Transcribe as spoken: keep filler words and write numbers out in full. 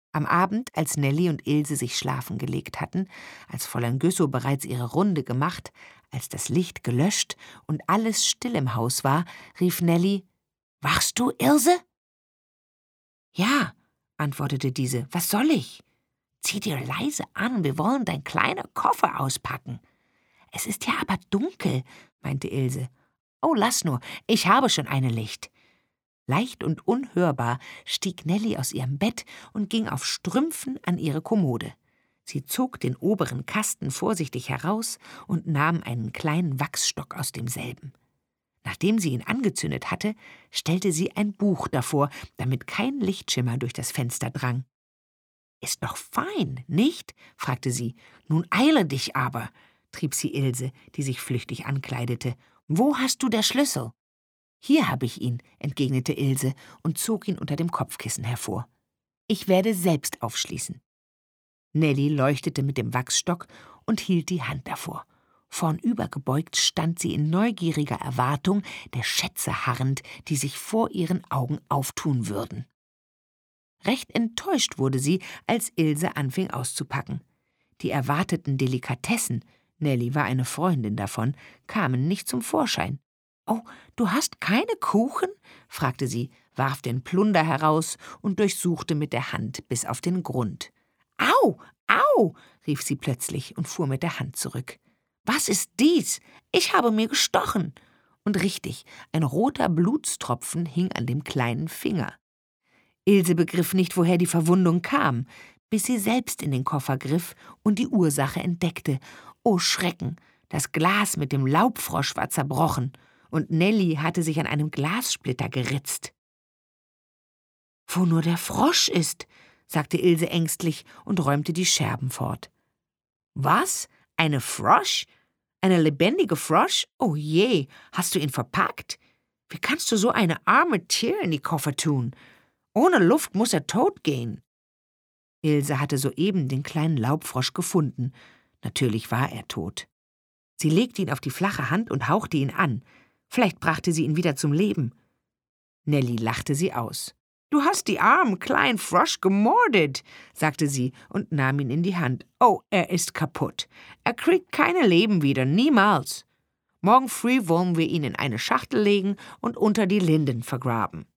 Am Abend, als Nellie und Ilse sich schlafen gelegt hatten, als Fräulein Güssow bereits ihre Runde gemacht, als das Licht gelöscht und alles still im Haus war, rief Nellie: »Wachst du, Ilse?« »Ja«, antwortete diese, »was soll ich?« »Zieh dir leise an, wir wollen dein kleiner Koffer auspacken.« »Es ist ja aber dunkel«, meinte Ilse. »Oh, lass nur, ich habe schon eine Licht.« Leicht und unhörbar stieg Nellie aus ihrem Bett und ging auf Strümpfen an ihre Kommode. Sie zog den oberen Kasten vorsichtig heraus und nahm einen kleinen Wachsstock aus demselben. Nachdem sie ihn angezündet hatte, stellte sie ein Buch davor, damit kein Lichtschimmer durch das Fenster drang. »Ist doch fein, nicht?« fragte sie. »Nun eile dich aber«, trieb sie Ilse, die sich flüchtig ankleidete. »Wo hast du der Schlüssel?« »Hier habe ich ihn«, entgegnete Ilse und zog ihn unter dem Kopfkissen hervor. »Ich werde selbst aufschließen.« Nellie leuchtete mit dem Wachsstock und hielt die Hand davor. Vornübergebeugt stand sie in neugieriger Erwartung der Schätze harrend, die sich vor ihren Augen auftun würden. Recht enttäuscht wurde sie, als Ilse anfing auszupacken. Die erwarteten Delikatessen, Nellie war eine Freundin davon, kamen nicht zum Vorschein. »Oh, du hast keine Kuchen?« fragte sie, warf den Plunder heraus und durchsuchte mit der Hand bis auf den Grund. »Au, au«, rief sie plötzlich und fuhr mit der Hand zurück. »Was ist dies? Ich habe mir gestochen!« Und richtig, ein roter Blutstropfen hing an dem kleinen Finger. Ilse begriff nicht, woher die Verwundung kam, bis sie selbst in den Koffer griff und die Ursache entdeckte. Oh Schrecken, das Glas mit dem Laubfrosch war zerbrochen und Nellie hatte sich an einem Glassplitter geritzt. »Wo nur der Frosch ist«, sagte Ilse ängstlich und räumte die Scherben fort. »Was? Eine Frosch? Eine lebendige Frosch? Oh je, hast du ihn verpackt? Wie kannst du so eine arme Tier in die Koffer tun? Ohne Luft muss er tot gehen.« Ilse hatte soeben den kleinen Laubfrosch gefunden. Natürlich war er tot. Sie legte ihn auf die flache Hand und hauchte ihn an. Vielleicht brachte sie ihn wieder zum Leben. Nellie lachte sie aus. »Du hast die armen kleinen Frosch gemordet«, sagte sie und nahm ihn in die Hand. »Oh, er ist kaputt. Er kriegt keine Leben wieder, niemals. Morgen früh wollen wir ihn in eine Schachtel legen und unter die Linden vergraben.«